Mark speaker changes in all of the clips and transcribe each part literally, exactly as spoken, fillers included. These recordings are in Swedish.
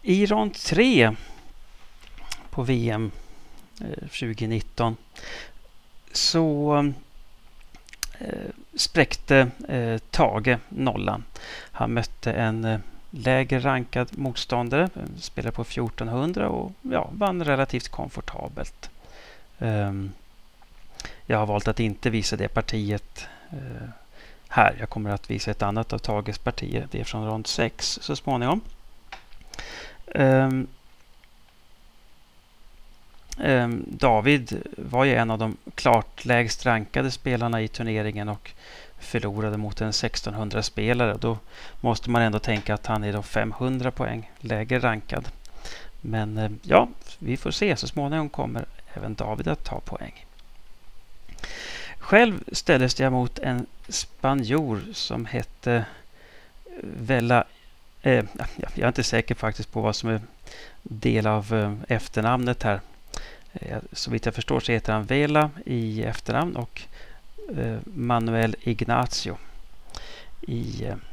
Speaker 1: I rond tre på V M eh, tjugonitton så eh, spräckte eh, Tage nollan. Han mötte en eh, lägre rankad motståndare, spelade på fjortonhundra och ja, vann relativt komfortabelt. Um, jag har valt att inte visa det partiet uh, här. Jag kommer att visa ett annat av Tages partier. Det är från rond sex så småningom. Um, um, David var ju en av de klart lägst rankade spelarna i turneringen och förlorade mot en sextonhundra-spelare. Då måste man ändå tänka att han är då femhundra poäng lägre rankad. Men uh, ja, vi får se. Så småningom kommer även David att ta poäng. Själv ställdes jag mot en spanjor som hette Vela. Eh, jag är inte säker faktiskt på vad som är del av eh, efternamnet här. Eh, så vitt jag förstår så heter han Vela i efternamn och eh, Manuel Ignacio i, eh,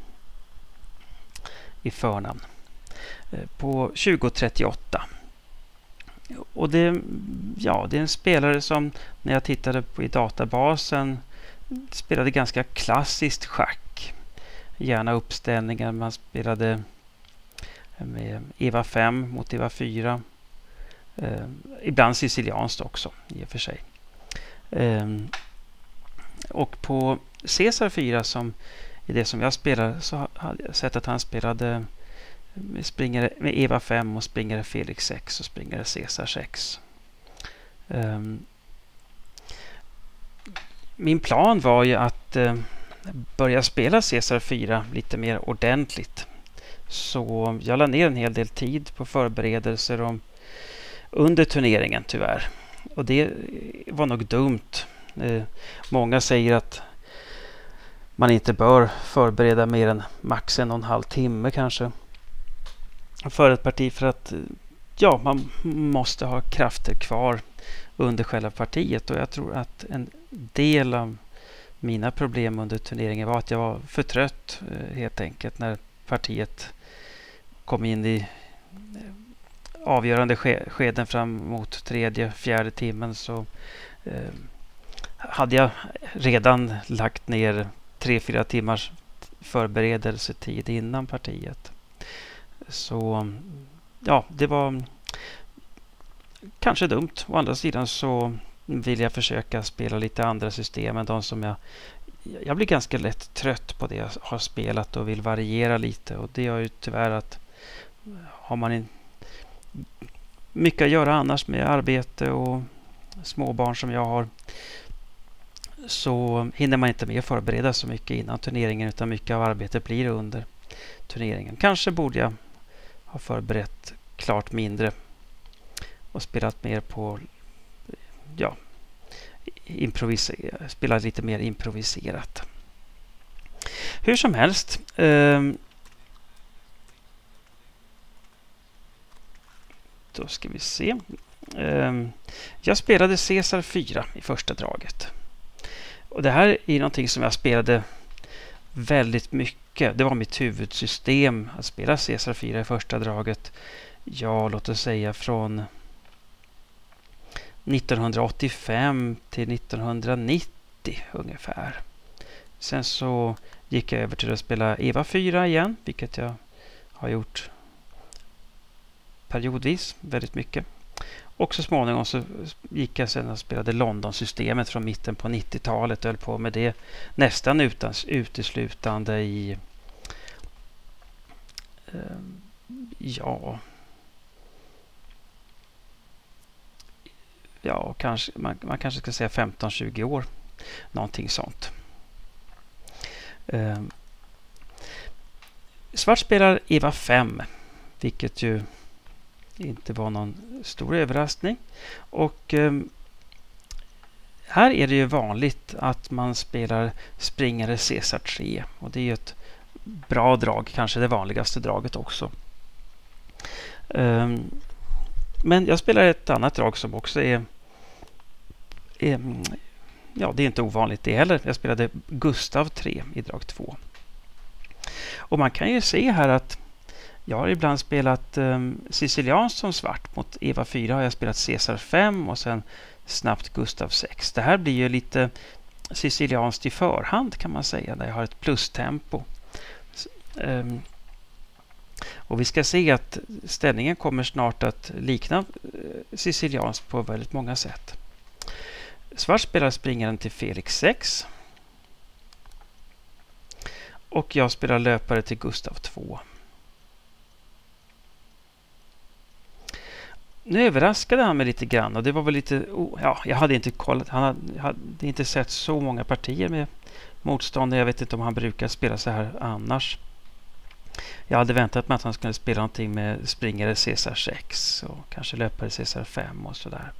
Speaker 1: i förnamn. Eh, på tjugo trettioåtta. Och det, ja, det är en spelare som när jag tittade på i databasen spelade ganska klassiskt schack. Gärna uppställningar. Man spelade med Eva fem mot Eva fyra. Eh, ibland sicilianskt också i och för sig. Eh, och på Caesar fyra som i det som jag spelar så hade jag sett att han spelade med, springare, med Eva fem och springare Felix sex och springare Caesar sex. Um, min plan var ju att uh, börja spela Caesar fyra lite mer ordentligt. Så jag la ner en hel del tid på förberedelser om, under turneringen tyvärr. Och det var nog dumt. Uh, många säger att man inte bör förbereda mer än max en och en halv timme kanske för ett parti, för att ja, man måste ha krafter kvar under själva partiet. Och jag tror att en del av mina problem under turneringen var att jag var för trött helt enkelt när partiet kom in i avgörande skeden fram mot tredje, fjärde timmen. Så eh, hade jag redan lagt ner tre, fyra timmars förberedelsetid innan partiet. Så ja, det var kanske dumt. Å andra sidan så vill jag försöka spela lite andra system än de som jag... Jag blir ganska lätt trött på det jag har spelat och vill variera lite. Och det gör ju tyvärr att har man en, mycket att göra annars med arbete och småbarn som jag har, så hinner man inte med förbereda så mycket innan turneringen, utan mycket av arbetet blir under turneringen. Kanske borde jag ha förberett klart mindre och spelat mer på ja, improviser- spelat lite mer improviserat. Hur som helst, eh, då ska vi se. Eh, jag spelade Caesar fyra i första draget. Och det här är någonting som jag spelade väldigt mycket. Det var mitt huvudsystem att spela Caesar fyra i första draget. Ja, låt oss säga från nittonhundraåttiofem till nittonhundranittio ungefär. Sen så gick jag över till att spela Eva fyra igen, vilket jag har gjort periodvis väldigt mycket. Och så småningom så gick jag sen och spelade London-systemet från mitten på nittiotalet och höll på med det nästan utan, uteslutande i eh, ja ja kanske man, man kanske ska säga femton tjugo år, någonting sånt. Eh, Svart spelar Eva fem, vilket ju inte var någon stor överraskning. Och eh, här är det ju vanligt att man spelar springare Caesar tre. Och det är ju ett bra drag, kanske det vanligaste draget också. Eh, men jag spelar ett annat drag som också är, är ja, det är inte ovanligt det heller. Jag spelade Gustav tre i drag två. Och man kan ju se här att Jag har ibland spelat um, sicilianskt som svart. Mot Eva fyra har jag spelat Caesar fem och sen snabbt Gustav sex. Det här blir ju lite sicilianskt i förhand kan man säga, där jag har ett plustempo. Um, och vi ska se att ställningen kommer snart att likna uh, sicilianskt på väldigt många sätt. Svart spelar springaren till Felix sex. Och jag spelar löpare till Gustav två. Nu överraskade han mig lite grann och det var väl lite... Oh, ja, jag hade inte kollat. Han hade, jag hade inte sett så många partier med motståndare. Jag vet inte om han brukar spela så här annars. Jag hade väntat mig att han skulle spela någonting med springare Caesar sex och kanske löpare Caesar fem och sådär.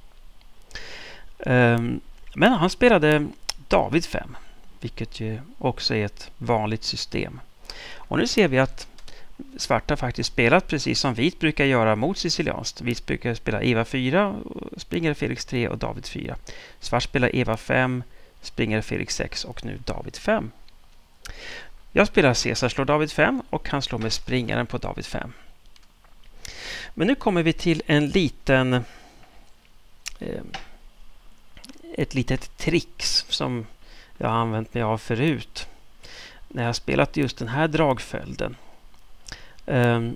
Speaker 1: Um, men han spelade David fem, vilket ju också är ett vanligt system. Och nu ser vi att svarta faktiskt spelat precis som vit brukar göra mot sicilianskt. Vit brukar spela Eva fyra, springare Felix tre och David fyra. Svart spelar Eva fem, springare Felix sex och nu David fem. Jag spelar Caesar slår David fem och han slår med springaren på David fem. Men nu kommer vi till en liten eh, ett litet tricks som jag har använt mig av förut när jag har spelat just den här dragföljden. Um,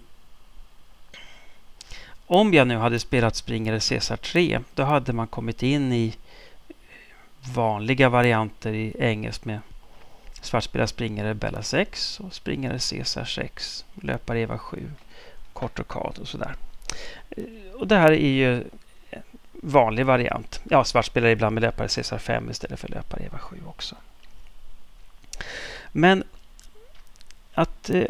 Speaker 1: om jag nu hade spelat springare Caesar tre, då hade man kommit in i vanliga varianter i engelskt med svart spelar springare Bella sex och springare Caesar sex, löpare Eva sju, kort rokad och sådär. Och det här är ju en vanlig variant. Ja, svart spelar ibland med löpare Caesar fem istället för löpare Eva sju också. Men att eh,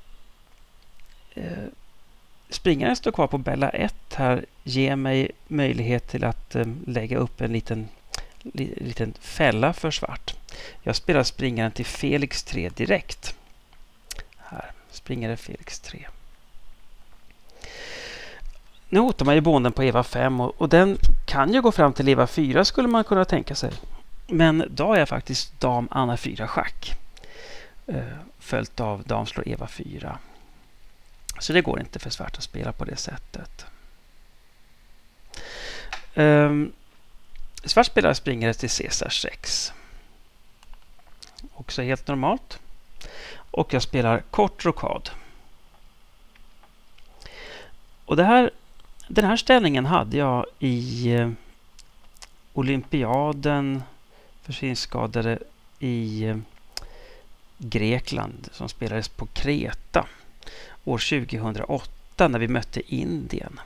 Speaker 1: eh, springaren står kvar på Bella ett här ger mig möjlighet till att eh, lägga upp en liten, li, liten fälla för svart. Jag spelar springaren till Felix tre direkt. Här, springare Felix tre. Nu hotar man ju bonden på Eva fem och, och den kan ju gå fram till Eva fyra skulle man kunna tänka sig. Men då är jag faktiskt dam Anna fyra schack. Eh, följt av dam slår Eva fyra. Så det går inte för svart att spela på det sättet. Um, svart spelar springare till Caesar sex. Också helt normalt. Och jag spelar kort rokad. Och det här, den här ställningen hade jag i eh, olympiaden för synskadade i eh, Grekland som spelades på Kreta år tjugohundraåtta när vi mötte Indien.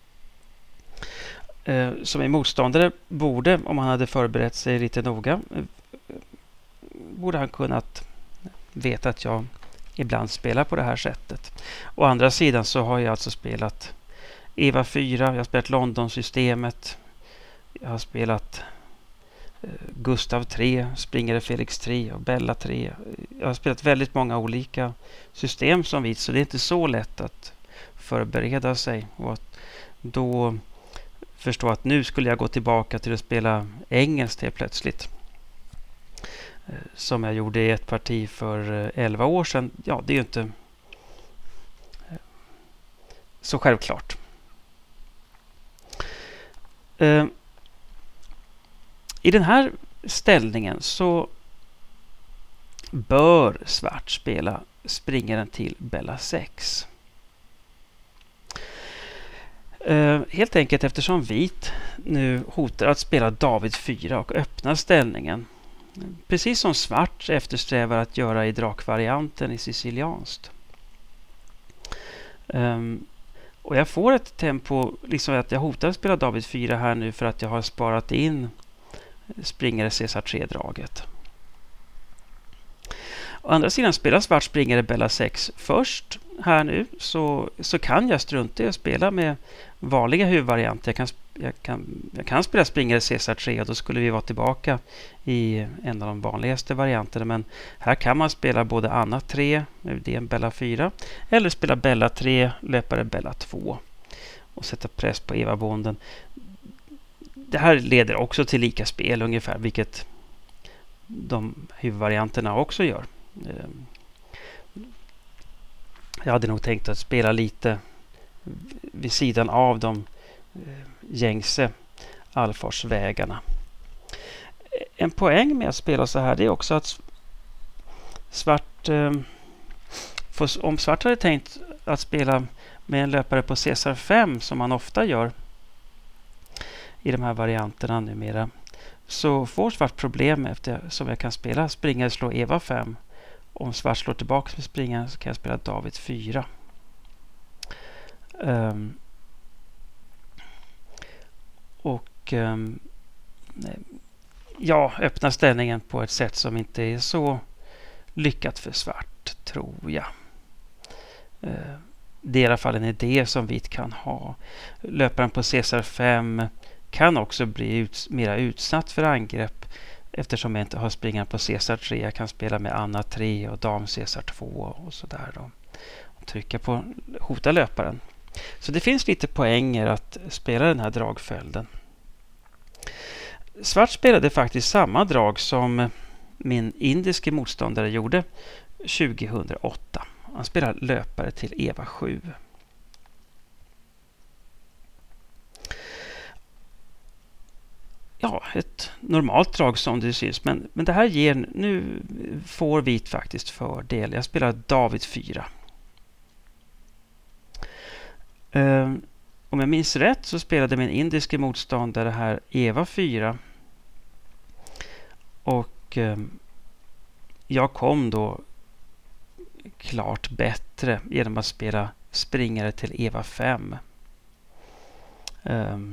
Speaker 1: Eh, som en motståndare borde, om han hade förberett sig lite noga, eh, borde han kunnat veta att jag ibland spelar på det här sättet. Å andra sidan så har jag alltså spelat Eva fyra, jag har spelat London-systemet, jag har spelat eh, Gustav tre, springare Felix tre och Bella tre. Jag har spelat väldigt många olika system som vit, så det är inte så lätt att förbereda sig och att då förstå att nu skulle jag gå tillbaka till att spela engelskt helt plötsligt. Som jag gjorde i ett parti för elva år sedan. Ja, det är ju inte så självklart. I den här ställningen så bör svart spela springaren till Bella sex. Helt enkelt eftersom vit nu hotar att spela David fyra och öppna ställningen. Precis som svart eftersträvar att göra i drakvarianten i sicilianskt. Um, och jag får ett tempo, liksom att jag hotar att spela David fyra här nu för att jag har sparat in springare Caesar tre-draget. Å andra sidan spelar svart springare Bella sex först här nu så, så kan jag strunta i att spela med vanliga huvudvarianter. Jag kan, jag kan, jag kan spela springare Caesar tre och då skulle vi vara tillbaka i en av de vanligaste varianterna. Men här kan man spela både Anna tre, det är en Bella fyra, eller spela Bella tre, löpare Bella två och sätta press på Eva-bonden. Det här leder också till lika spel ungefär, vilket de huvudvarianterna också gör. Jag hade nog tänkt att spela lite vid sidan av de gängse allfarsvägarna. En poäng med att spela så här, det är också att svart, eh, för, om svart hade tänkt att spela med en löpare på Caesar fem, som man ofta gör i de här varianterna numera, så får svart problem eftersom jag kan spela springare slå Eva fem. Om svart slår tillbaka med springaren så kan jag spela David fyra. Um, och um, ja, öppna ställningen på ett sätt som inte är så lyckat för svart, tror jag. Uh, det är i alla fall en idé som vit kan ha. Löparen på Caesar fem kan också bli ut, mera utsatt för angrepp eftersom jag inte har springaren på Caesar tre. Jag kan spela med Anna tre och dam Caesar två och sådär då. Och trycka på hota löparen. Så det finns lite poänger att spela den här dragföljden. Svart spelade faktiskt samma drag som min indiske motståndare gjorde tjugohundraåtta. Han spelade löpare till Eva sju. Ja, ett normalt drag som det syns. Men, men det här ger, nu får vit faktiskt fördel. Jag spelar David fyra. Um, om jag minns rätt så spelade min indiske motståndare här Eva fyra. Och um, jag kom då klart bättre genom att spela springare till Eva fem. Um,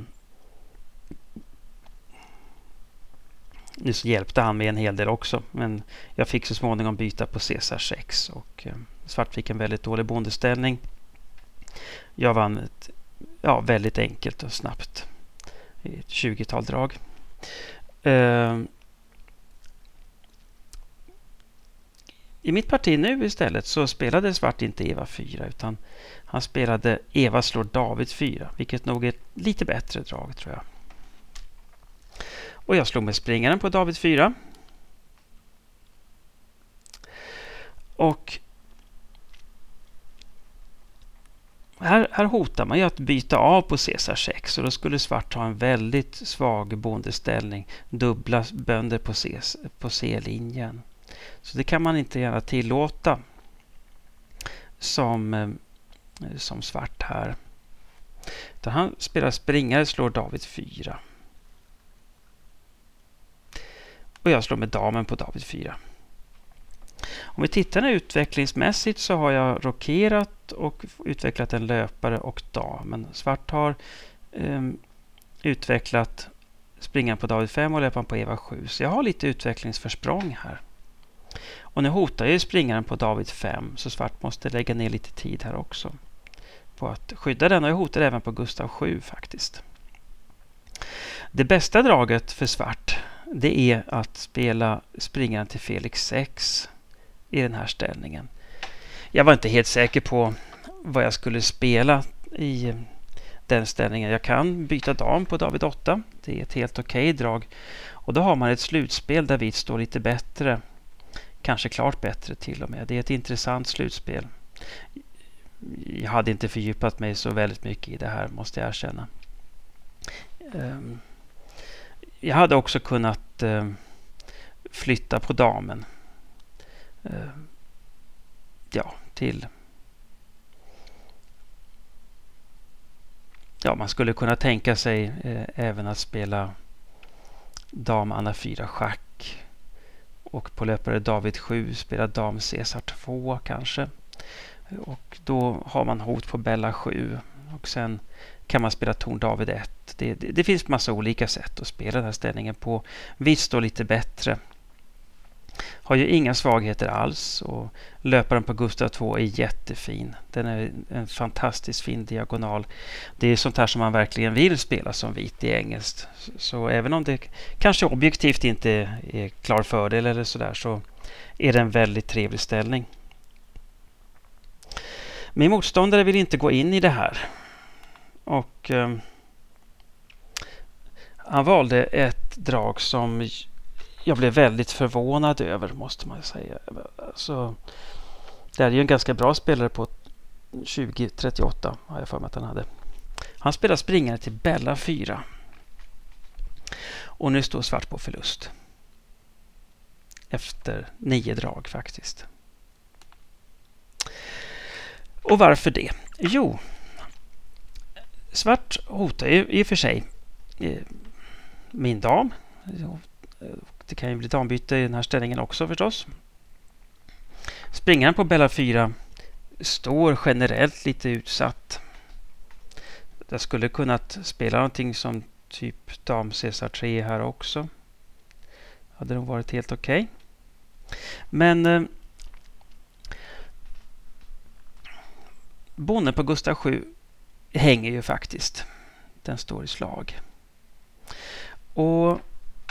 Speaker 1: nu så hjälpte han med en hel del också, men jag fick så småningom byta på Caesar sex och um, svart fick en väldigt dålig bondeställning. Jag vann ett ja, väldigt enkelt och snabbt i ett tjugotal drag. Uh, I mitt parti nu istället så spelade svart inte Eva fyra utan han spelade Eva slår David fyra, vilket nog är ett lite bättre drag, tror jag. Och jag slog med springaren på David fyra. Och här, här hotar man ju att byta av på Caesar sex och då skulle svart ha en väldigt svag bondeställning. Dubbla bönder på, C, på C-linjen. Så det kan man inte gärna tillåta som, som svart här. Utan han spelar springare, slår David fyra. Och jag slår med damen på David fyra. Om vi tittar nu utvecklingsmässigt så har jag rokerat och utvecklat en löpare och damen. Svart har eh, utvecklat springaren på David fem och löparen på Eva sju. Så jag har lite utvecklingsförsprång här. Och nu hotar ju springaren på David fem, så svart måste lägga ner lite tid här också på att skydda den, och jag hotar även på Gustav sju faktiskt. Det bästa draget för svart, det är att spela springaren till Felix sex i den här ställningen. Jag var inte helt säker på vad jag skulle spela i den ställningen. Jag kan byta dam på David åtta. Det är ett helt okej drag. Och då har man ett slutspel där vit står lite bättre. Kanske klart bättre till och med. Det är ett intressant slutspel. Jag hade inte fördjupat mig så väldigt mycket i det här, måste jag erkänna. Jag hade också kunnat flytta på damen. Ja, till... Ja, man skulle kunna tänka sig eh, även att spela dam Anna fyra schack. Och på löpare David sju spela dam Caesar två kanske. Och då har man hot på Bella sju. Och sen kan man spela torn David ett. Det, det, det finns massa olika sätt att spela den här ställningen på. Vitt står lite bättre. Har ju inga svagheter alls. Och löparen på Gustav två är jättefin. Den är en fantastiskt fin diagonal. Det är sånt här som man verkligen vill spela som vit i engelskt. Så, så även om det kanske objektivt inte är klar fördel eller sådär, så är det en väldigt trevlig ställning. Min motståndare vill inte gå in i det här. Och eh, han valde ett drag som jag blev väldigt förvånad över, måste man säga. Så, det är ju en ganska bra spelare på tjugo trettioåtta har jag för mig att han hade. Han spelar springare till Bella fyra. Och nu står svart på förlust. Efter nio drag faktiskt. Och varför det? Jo, svart hotar ju i och för sig eh, min dam. Det kan ju bli dambyte i den här ställningen också förstås. Springaren på Bella fyra står generellt lite utsatt. Jag skulle kunnat spela någonting som typ dam Caesar tre här också. Hade nog varit helt okej. Okay. Men eh, bonden på Gustav sju hänger ju faktiskt. Den står i slag. Och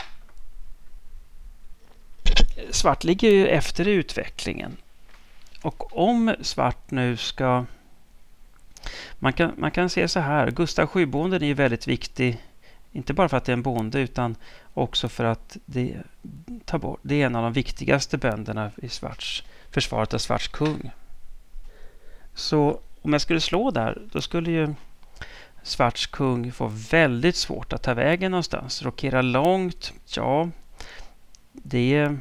Speaker 1: svart ligger ju efter i utvecklingen. Och om svart nu ska... Man kan, man kan se så här. Gustav sju-bonden är ju väldigt viktig. Inte bara för att det är en bonde utan också för att det, tar bort, det är en av de viktigaste bönderna i svarts, försvaret av svarts kung. Så om jag skulle slå där, då skulle ju svarts kung få väldigt svårt att ta vägen någonstans. Rokera långt, ja, det är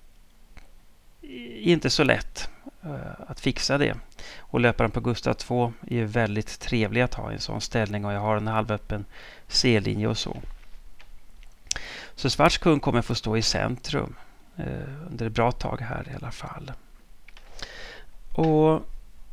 Speaker 1: inte så lätt uh, att fixa det. Och löparen på Gustav två är ju väldigt trevlig att ha i en sån ställning och jag har en halvöppen C-linje och så. Så svarts kung kommer få stå i centrum uh, under ett bra tag här i alla fall. Och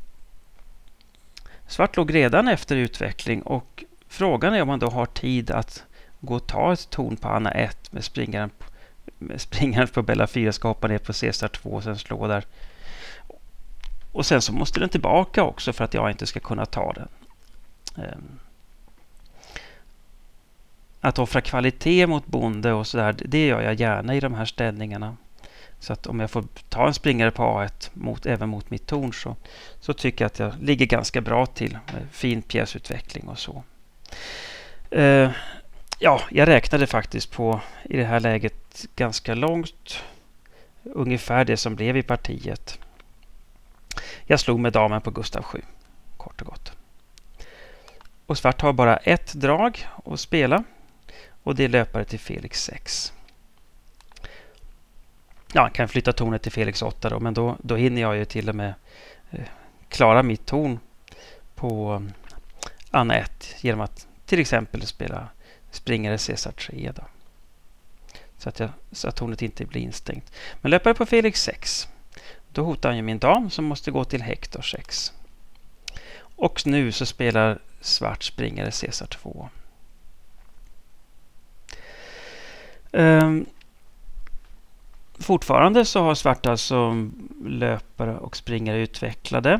Speaker 1: svart låg redan efter utveckling och frågan är om man då har tid att gå och ta ett torn på Anna ett med springaren, med springaren på Bella fyra, ska hoppa ner på Caesar två och sen slå där. Och sen så måste den tillbaka också för att jag inte ska kunna ta den. Um, att offra kvalitet mot bonde och sådär, det gör jag gärna i de här ställningarna. Så att om jag får ta en springare på A ett mot, även mot mitt torn så, så tycker jag att jag ligger ganska bra till. Med fin pjäsutveckling och så. Uh, ja, jag räknade faktiskt på i det här läget ganska långt. Ungefär det som blev i partiet. Jag slog med damen på Gustav sju. Kort och gott. Och svart har bara ett drag att spela. Och det är löpare till Felix sex. Ja, kan flytta tornet till Felix åtta då, men då, då hinner jag ju till och med eh, klara mitt torn på um, Anna ett genom att till exempel spela springare Caesar tre då. Så att, jag, så att tornet inte blir instängt. Men löpare på Felix sex. Då hotar han ju min dam som måste gå till Hector sex. Och nu så spelar svart springare Caesar två. Um, Fortfarande så har svart alltså löpare och springare utvecklade.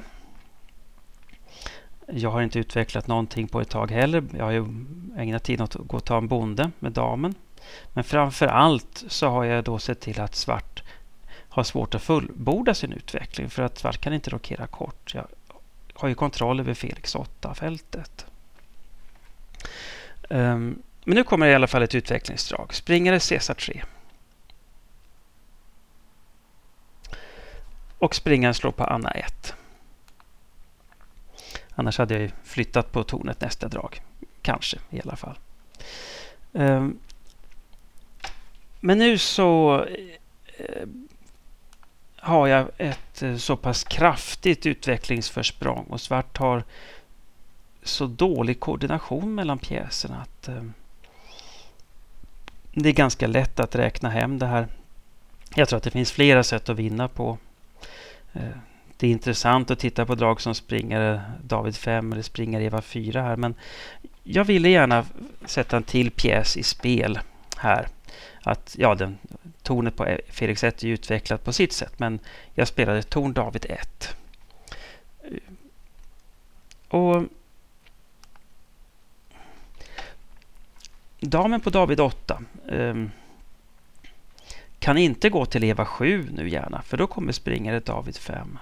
Speaker 1: Jag har inte utvecklat någonting på ett tag heller. Jag har ju ägnat tid åt att gå och ta en bonde med damen. Men framför allt så har jag då sett till att svart har svårt att fullborda sin utveckling. För att svart kan inte rokera kort. Jag har ju kontroll över Felix åtta-fältet. Um, men nu kommer det i alla fall ett utvecklingsdrag. Springare Caesar tre. Och springaren slår på Anna ett. Annars hade jag ju flyttat på tornet nästa drag. Kanske i alla fall. Um, men nu så uh, har jag ett uh, så pass kraftigt utvecklingsförsprång. Och svart har så dålig koordination mellan pjäserna att uh, det är ganska lätt att räkna hem det här. Jag tror att det finns flera sätt att vinna på. Det är intressant att titta på drag som springare David fem eller springare Eva fyra här. Men jag ville gärna sätta en till pjäs i spel här. Att ja, den, tornet på Felix ett är utvecklat på sitt sätt. Men jag spelade torn David ett. Och damen på David åtta um, kan inte gå till Eva sju nu gärna. För då kommer springare David fem.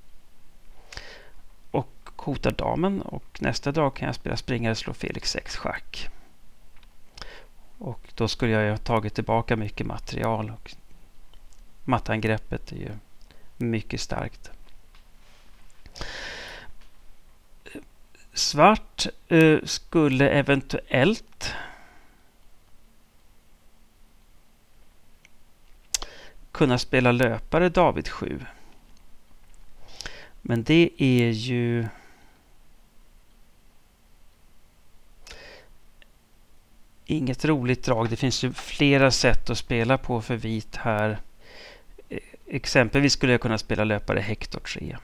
Speaker 1: Och hotar damen. Och nästa dag kan jag spela springare slå Felix sex schack. Och då skulle jag ju ha tagit tillbaka mycket material. Och mattangreppet är ju mycket starkt. Svart eh, skulle eventuellt kunna spela löpare David sju. Men det är ju inget roligt drag. Det finns ju flera sätt att spela på för vit här. Exempelvis skulle jag kunna spela löpare Hector tre.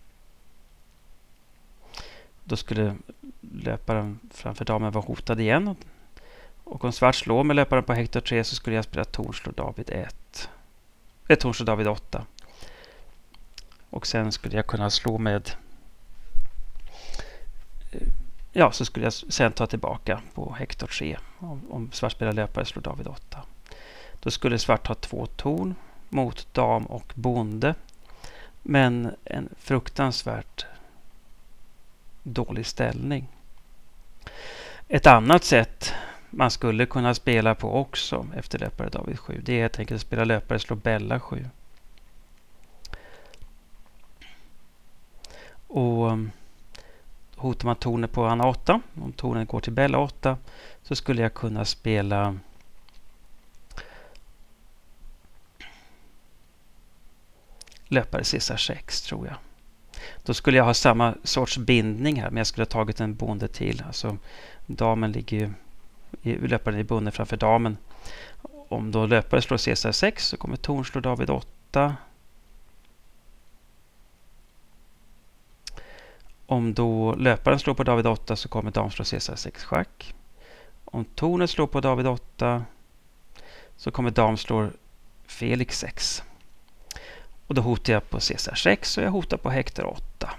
Speaker 1: Då skulle löparen framför damen vara hotad igen. Och om svart slår med löparen på Hector tre så skulle jag spela torn slår David ett. Eller torn slår David åtta. Och sen skulle jag kunna slå med... Ja, så skulle jag sen ta tillbaka på Hector tre. Om, om svart spelar löpare slår David åtta. Då skulle svart ha två torn mot dam och bonde. Men en fruktansvärt dålig ställning. Ett annat sätt man skulle kunna spela på också efter löpare David sju, det är helt enkelt att spela löpare slå Bella sju. Och hotar man tornet på Anna åtta, om tornet går till Bella åtta, så skulle jag kunna spela löpare Caesar sex, tror jag. Då skulle jag ha samma sorts bindning här, men jag skulle ha tagit en bonde till. Alltså damen ligger ju, löparen är bunden framför damen. Om då löpare slår Caesar sex så kommer torn slå David åtta. Om då löparen slår på David åtta så kommer dam slå Caesar sex schack. Om tornet slår på David åtta så kommer dam slå Felix sex. Och då hotar jag på Caesar sex och jag hotar på Hector åtta.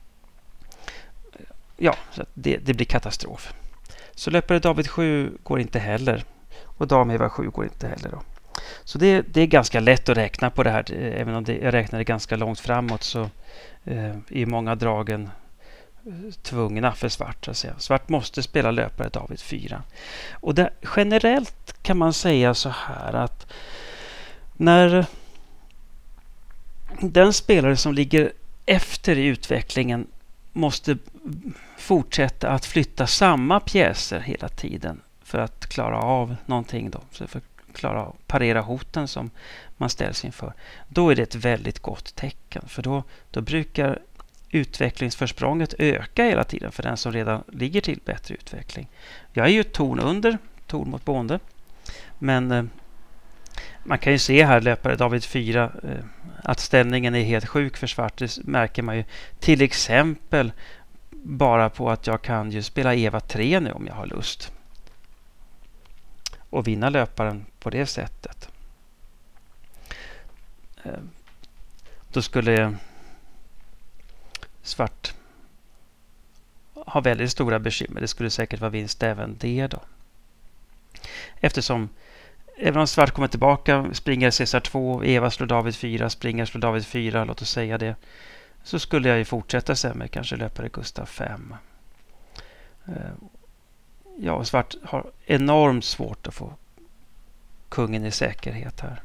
Speaker 1: Ja, så det, det blir katastrof. Så löpare David sju går inte heller. Och dam Eva sju går inte heller då. Så det, det är ganska lätt att räkna på det här. Även om det, jag räknar det ganska långt framåt så eh, är många dragen tvungna för svart. Att säga. Svart måste spela löpare David fyra. Och det, generellt kan man säga så här att när den spelare som ligger efter i utvecklingen måste fortsätta att flytta samma pjäser hela tiden för att klara av någonting då, för att klara av parera hoten som man ställs inför. Då är det ett väldigt gott tecken, för då, då brukar utvecklingsförsprånget öka hela tiden för den som redan ligger till bättre utveckling. Jag är ju torn under, torn mot bonde, men eh, man kan ju se här löpare David fyra eh, att ställningen är helt sjuk för svart. Det märker man ju till exempel bara på att jag kan ju spela Eva tre nu om jag har lust. Och vinna löparen på det sättet. Eh, då skulle svart ha väldigt stora bekymmer. Det skulle säkert vara vinst även det då. Eftersom även om svart kommer tillbaka, springer Caesar två, Eva slår David fyra, springer slår David fyra, låt oss säga det. Så skulle jag ju fortsätta sen med kanske löpare Gustav fem. Ja, och svart har enormt svårt att få kungen i säkerhet här.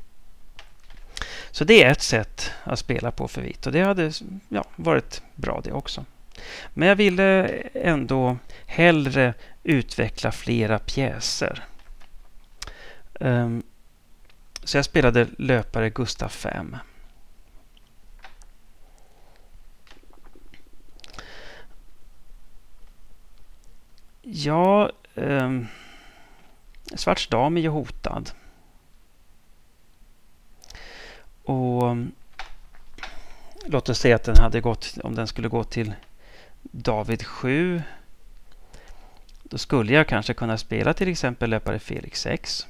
Speaker 1: Så det är ett sätt att spela på för vitt. Och det hade ja, varit bra det också. Men jag ville ändå hellre utveckla flera pjäser. Um, så jag spelade löpare Gustav fem. Ja, um, svarts dam är ju hotad. Och um, låt oss säga att den hade gått, om den skulle gå till David sju, då skulle jag kanske kunna spela till exempel löpare Felix sex.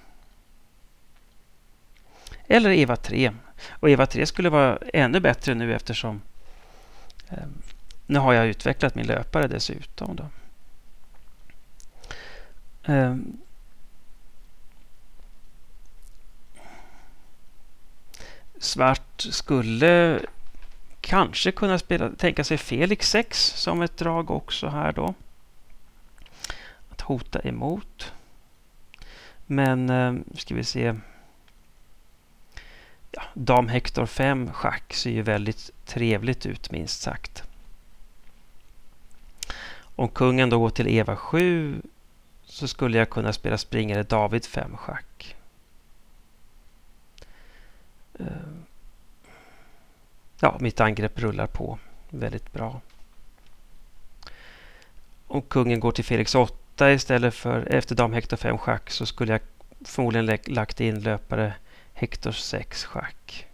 Speaker 1: Eller Eva tre. Och Eva tre skulle vara ännu bättre nu eftersom eh, nu har jag utvecklat min löpare dessutom. Då. Eh, svart skulle kanske kunna spela, tänka sig Felix sex som ett drag också här då. Att hota emot. Men eh, ska vi se. Ja, dam Hector fem schack ser ju väldigt trevligt ut minst sagt. Om kungen då går till Eva sju så skulle jag kunna spela springare David fem schack. Ja, mitt angrepp rullar på väldigt bra. Om kungen går till Felix åtta istället för efter dam Hector fem schack så skulle jag förmodligen lä- lagt in löpare Hector sex schack.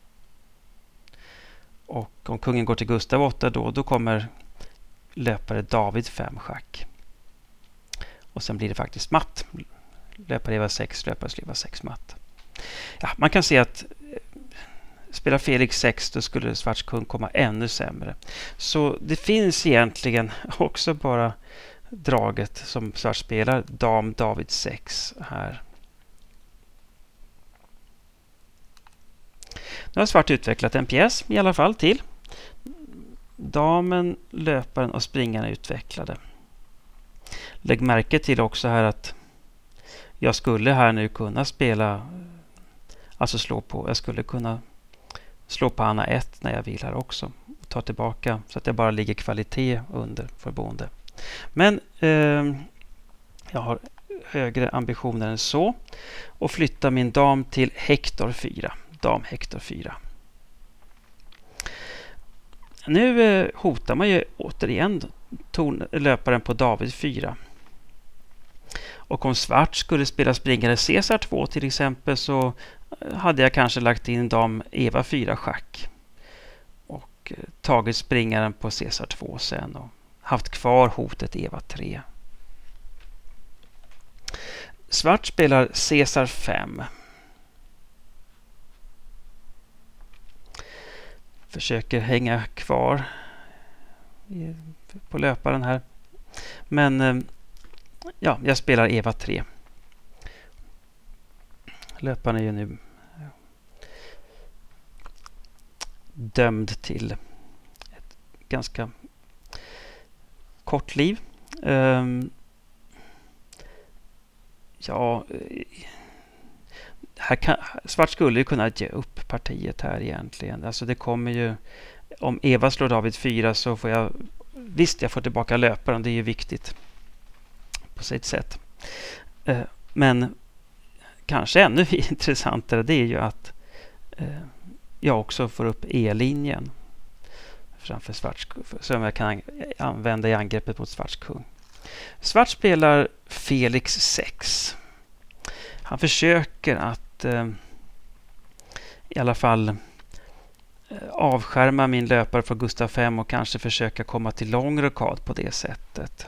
Speaker 1: Och om kungen går till Gustav åtta då, då kommer löpare David fem schack. Och sen blir det faktiskt matt. Löpare Eva sex, löpare Eva sex matt. Ja, man kan se att spelar Felix sex då skulle svarts kung komma ännu sämre. Så det finns egentligen också bara draget som svart spelar dam David sex här. Nu har svart utvecklat en pjäs i alla fall till. Damen, löparen och springaren är utvecklade. Lägg märke till också här att jag skulle här nu kunna spela, alltså slå på, jag skulle kunna slå på Anna ett när jag vill här också. Och ta tillbaka så att det bara ligger kvalitet under för bonde. Men eh, jag har högre ambitioner än så. Och flytta min dam till Hector fyra. Dam Hector fyra. Nu eh, hotar man ju återigen ton, löparen på David fyra. Och om svart skulle spela springare Caesar två till exempel så hade jag kanske lagt in dam Eva fyra schack. Och eh, tagit springaren på Caesar två sen och haft kvar hotet Eva tre. Svart spelar Caesar fem. Försöker hänga kvar på löparen här. Men ja, jag spelar Eva tre. Löparen är ju nu dömd till ett ganska kort liv. Um, ja, här kan, svart skulle ju kunna ge upp partiet här egentligen. Alltså det kommer ju, om Eva slår David fyra så får jag, visst jag får tillbaka löparen, det är ju viktigt på sitt sätt. Uh, men kanske ännu intressantare det är ju att uh, jag också får upp E-linjen framför svarts, som jag kan använda i angreppet mot svarts kung. Svart spelar Felix sex. Han försöker att eh, i alla fall eh, avskärma min löpare från Gustav fem och kanske försöka komma till lång rokad på det sättet.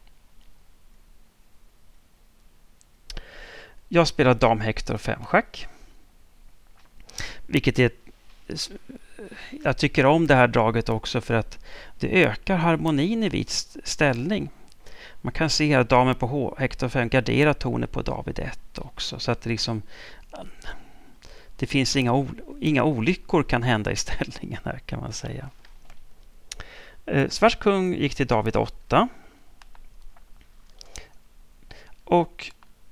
Speaker 1: Jag spelar dam Hector fem schack. Vilket är ett, jag tycker om det här draget också för att det ökar harmonin i vits ställning. Man kan se att damen på H, Hector fem garderar tornet på David ett också. Så att det liksom det finns inga, ol, inga olyckor kan hända i ställningen här kan man säga. Eh, svart kung gick till David åtta. Och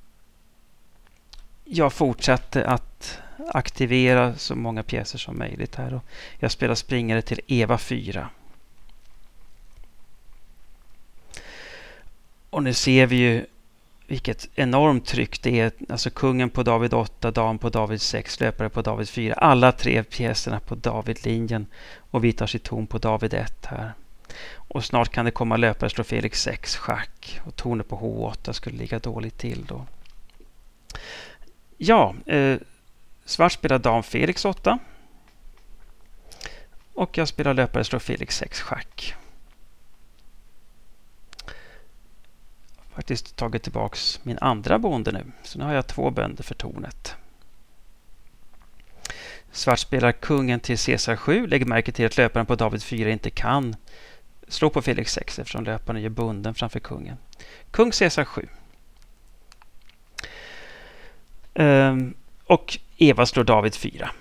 Speaker 1: jag fortsatte att aktivera så många pjäser som möjligt här. Och jag spelar springare till Eva fyra. Och nu ser vi ju vilket enormt tryck det är. Alltså kungen på David åtta, dam på David sex, löpare på David fyra. Alla tre pjäserna på David-linjen. Och vi tar sitt torn på David ett här. Och snart kan det komma löpare slå Felix sex schack. Och tornet på H åtta skulle ligga dåligt till då. Ja, eh, svart spelar dam Felix åtta. Och jag spelar löpare slå Felix sex schack. Faktiskt tagit tillbaks min andra bonde nu. Så nu har jag två bönder för tornet. Svart spelar kungen till Caesar sju. Lägg märke till att löparen på David fyra inte kan slå på Felix sex eftersom löparen är bunden framför kungen. Kung Caesar sju. Um, och Eva slår David fyra.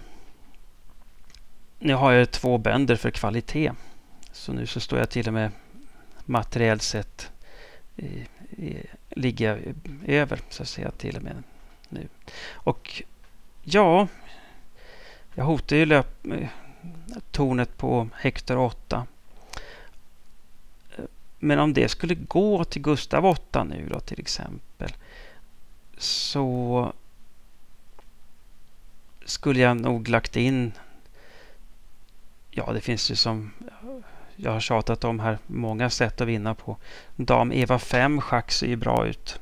Speaker 1: Nu har jag två bönder för kvalitet. Så nu så står jag till och med materiellt sett i, i, ligger över så att säga till och med nu. Och ja, jag hotar ju löp, tornet på Hector åtta. Men om det skulle gå till Gustav åtta nu då till exempel, så skulle jag nog lagt in, ja det finns ju som jag har tjatat om här, många sätt att vinna på. Dam Eva fem schack ser ju bra ut.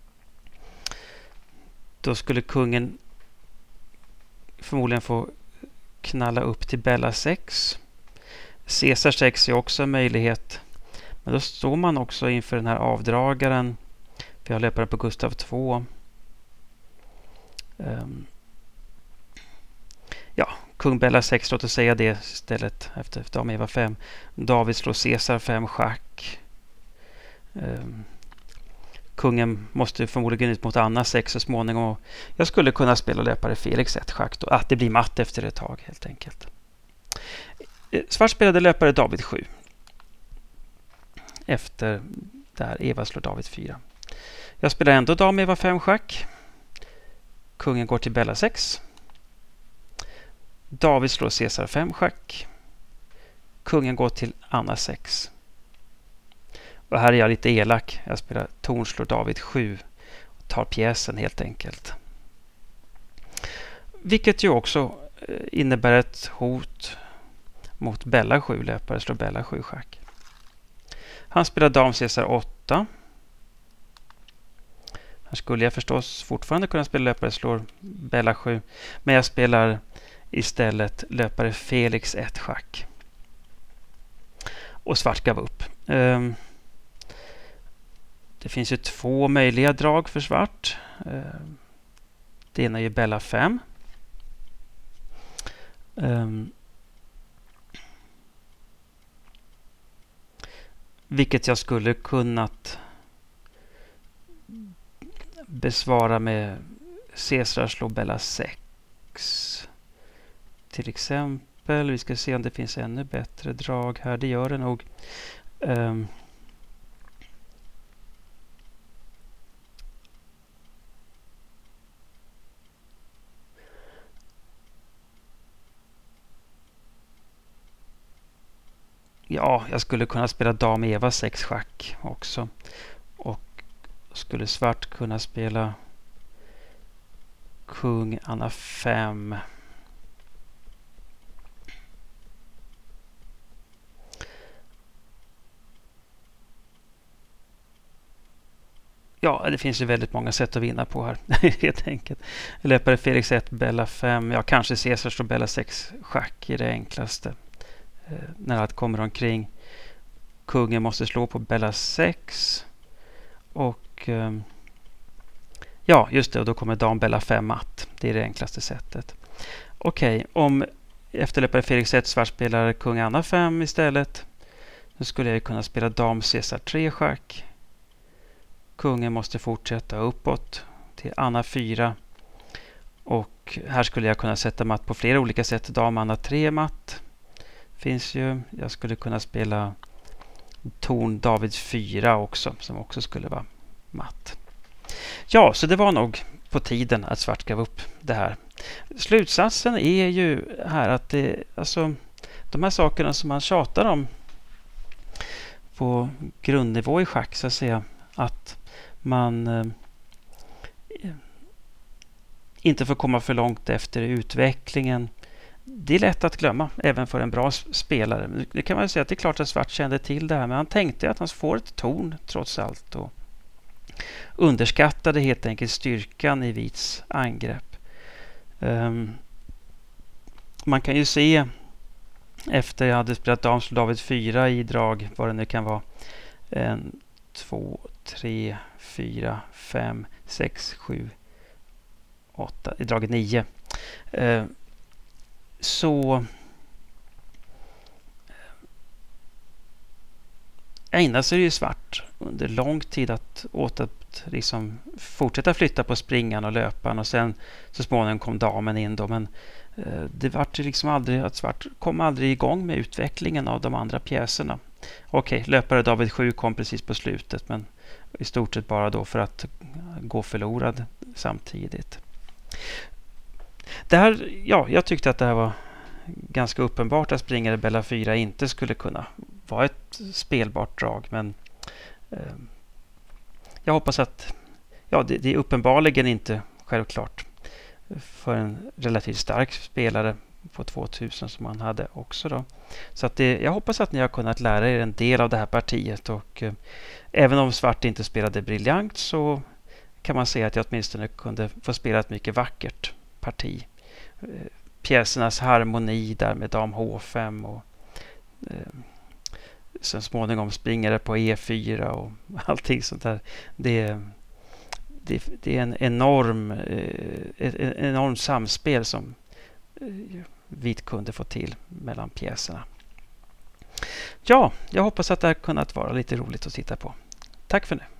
Speaker 1: Då skulle kungen förmodligen få knalla upp till Bella sex. Caesar sex är också en möjlighet. Men då står man också inför den här avdragaren. Vi har löpare på Gustav två. Um, ja, kung Bella sex, låt oss säga det istället efter dam Eva fem. David slår Caesar fem schack. Um, kungen måste förmodligen ut mot Anna sex så småningom. Jag skulle kunna spela löpare Felix ett schack då. Att det blir matt efter ett tag helt enkelt. Svart spelade löpare David sju. Efter där Eva slår David fyra. Jag spelar ändå dam Eva fem schack. Kungen går till Bella sex. David slår Caesar fem schack. Kungen går till Anna sex. Och här är jag lite elak. Jag spelar torn slår David sju. Och tar pjäsen helt enkelt. Vilket ju också innebär ett hot mot Bella sju. Löpare slår Bella sju schack. Han spelar dam Caesar åtta. Här skulle jag förstås fortfarande kunna spela löpare slår Bella sju. Men jag spelar istället löpare Felix ett schack. Och svart gav upp. Um, det finns ju två möjliga drag för svart. Um, det ena är ju Bella fem. Um, vilket jag skulle kunnat besvara med Caesar slår Bella sex. Till exempel. Vi ska se om det finns ännu bättre drag här. Det gör det nog. Um, ja, jag skulle kunna spela dam Eva sex schack också. Och skulle svart kunna spela kung Anna fem. Ja, det finns ju väldigt många sätt att vinna på här. Helt enkelt. Löpare Felix ett, Bella fem. Ja, kanske Caesar slår Bella sex schack är det enklaste. Eh, när allt kommer omkring. Kungen måste slå på Bella sex. Och eh, ja, just det. Och då kommer dam Bella fem matt. Det är det enklaste sättet. Okej, okay, om efterlöpare Felix ett svart spelar kung Anna fem istället. Då skulle jag kunna spela dam Caesar tre schack. Kungen måste fortsätta uppåt till Anna fyra. Och här skulle jag kunna sätta matt på flera olika sätt. Dam Anna tre matt. Finns ju. Jag skulle kunna spela torn David fyra också. Som också skulle vara matt. Ja, så det var nog på tiden att svart gav upp det här. Slutsatsen är ju här att det, alltså, de här sakerna som man tjatar om på grundnivå i schack, så att säga, att man eh, inte får komma för långt efter utvecklingen. Det är lätt att glömma, även för en bra spelare. Det kan man säga att det är klart att svart kände till det här, men han tänkte att han får ett torn trots allt och underskattade helt enkelt styrkan i vits angrepp. Um, man kan ju se efter jag hade spelat dam slår David fyra i drag, vad det nu kan vara, en, två, tre, fyra, fem, sex, sju, åtta, i draget nio. Uh, så ägnar sig ju svart under lång tid att åter liksom fortsätta flytta på springan och löpan, och sen så småningom kom damen in då, men eh, det var liksom aldrig att svart kom aldrig igång med utvecklingen av de andra pjäserna. Okej, okay, löpare David sju kom precis på slutet, men i stort sett bara då för att gå förlorad samtidigt. Det här, ja, jag tyckte att det här var ganska uppenbart att springare Bella fyra inte skulle kunna vara ett spelbart drag, men Jag hoppas att, ja, det, det är uppenbarligen inte självklart för en relativt stark spelare på tvåtusen som han hade också då. Så att det, jag hoppas att ni har kunnat lära er en del av det här partiet, och eh, även om Svart inte spelade briljant så kan man säga att jag åtminstone kunde få spela ett mycket vackert parti. Eh, pjäsernas harmoni där med dam H fem och eh, sen småningom springer det på E fyra och allting sånt där. Det, det, det är en enorm, eh, ett, ett enorm samspel som eh, vi kunde få till mellan pjäserna. Ja, jag hoppas att det har kunnat vara lite roligt att titta på. Tack för nu.